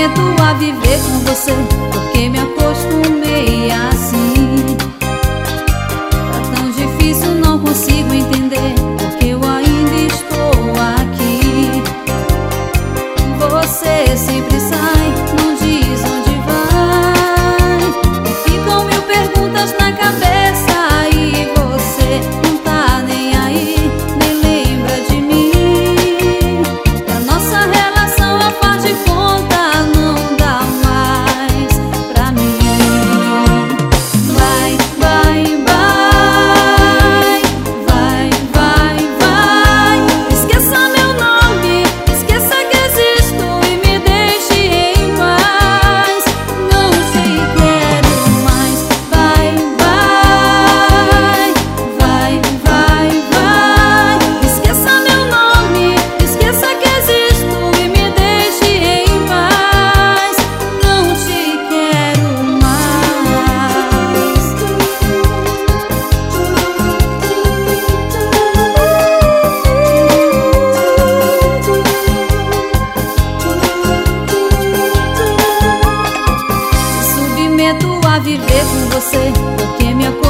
submeto a viver com você, porque me acostumei assim. Tá tão difícil, não consigo entender, porque eu ainda estou aqui. Você sempre sai, não diz onde vai, e ficam mil perguntas na cabeça, e você não tá nem aí, nem lembra de mim. A nossa relação, a faz de conta, não dá mais pra mim. Vai, vai, vai, vai, vai, vai. Esqueça meu nome, esqueça que existo e me deixe em paz. Não te quero mais. Vai, vai, vai, vai, vai. Esqueça meu nome, esqueça que existo e me deixe em paz. Não te quero mais. Submeto a viver com você, porque me